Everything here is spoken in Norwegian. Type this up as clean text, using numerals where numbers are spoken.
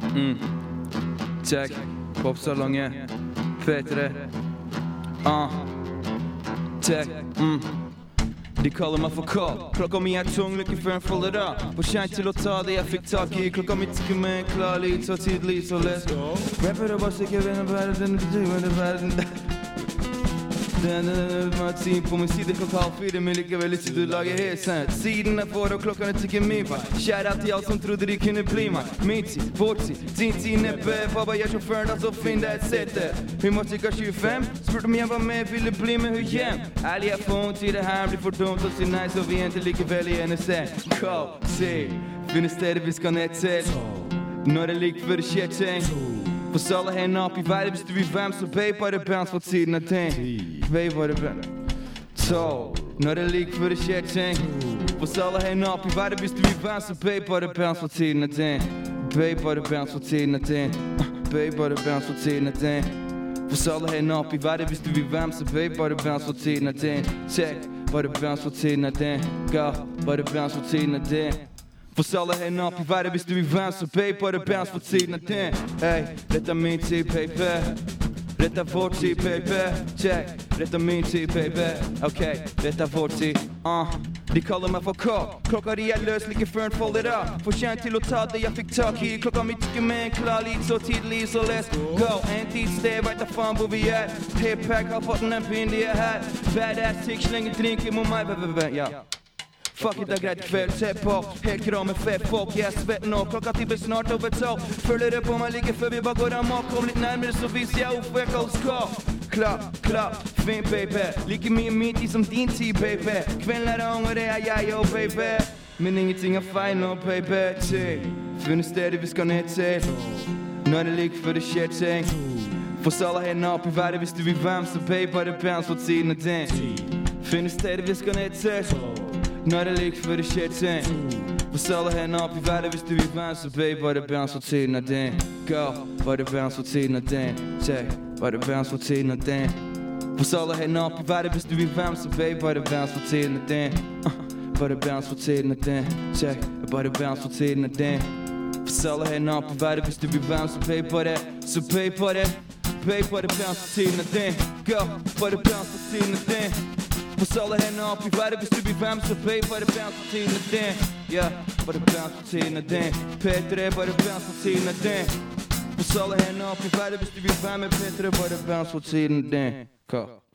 Check, popsalongen, P3. Check, De kaller meg for Carl. Klokka mi er tung, lykke før en faller av. For sent til å ta det jeg fikk tak i. Klokka mi tikker med en klar lyd, så tidlig, så let's go. Rapper og bare sikker vinner verden. Martin på min side klokka 4, men likevel ikke du lager helt sent. Siden er for og klokken tikker min vei. Kjære til alle som trodde de kunne bli meg. Min tid, vår tid, din tid neppe. Pappa jeg sjåføren, da så finn deg et sete. Hun måtte ikke 25, spurte om jeg var med, ville bli med hun hjem. Ærlig jeg får til det her blir for dumt å si nei, så vi endte likevel igjen og se. Call, se, finne stedet vi skal ned til. Når det ligger for det skjer ting. For alle hendene opp i været hvis du vil hvem, så bøy bare bounce for tiden av ting. Bøy bare bounce. 12. Når det ligger for det skjer ting. For alle hendene opp i været hvis du vil hvem, så bøy bare bounce for tiden av ting. Bøy bare bounce for tiden av ting. Bøy bare bounce for tiden av ting. For alle hendene opp i været hvis du vil hvem, så bøy bare bounce for tiden av ting. Check, bare bounce for tiden av ting. Go, bare bounce for tiden av ting. For alle hendene opp i været hvis du vil hvem, så bøy bare bounce for tiden av ting. Hey, dette min tid, baby. Dette vår tid, baby. Check, dette min tid, baby. Ok, dette vår tid. De kaller meg for Carl. Klokka de er løs like før en faller av. For sent til å ta det jeg fikk tak i. Klokka mi tikker med en klar lyd, så tidlig, så let's go. En tid sted, vet da faen hvor vi er. Hip-pack har fått en pinlig her. Badass tikk, slenger drinker mot meg, ja. Fuck it, det er greit kveld, se på. Helt kram med fett folk, jeg er svett nå. Klokka 10 blir snart over 12. Føler det på meg like før vi bare går amok. Kom litt nærmere, så viser jeg hvorfor jeg kalles Carl. Klar, fin baby. Like mye min tid som din tid, baby. Kvelden er ung, og det er jeg, yo, baby. Men ingenting er feil nå, baby. Funnet stedet vi skal ned til. Når det ligger for det skjer ting. For alle hendene opp i været hvis du vil hvem, så bøy bare bounce for tiden av ting. Funnet stedet vi skal ned til. Når det ligger for det skjer ting. For alle hendene opp i været hvis du vil hvem, så bøy bare bounce for tiden av ting. Go, bare bounce for tiden av ting. Check, bare bounce for tiden av ting. For alle hendene opp i været hvis du vil hvem, så bøy bare bounce for tiden av ting. Bare bounce for tiden av ting. Check, bare bounce for tiden av ting. For alle hendene opp i været hvis du vil hvem, så bøy bare bounce for tiden av ting. Go, bare bounce for tiden av ting. For alle hendene opp i været hvis du vil hvem, så bøy bare bounce for tiden av ting. Ja, bare bounce for tiden av ting. P3, bare bounce for tiden av ting. For alle hendene opp i været hvis du vil hvem, P3, bare bounce for tiden av ting.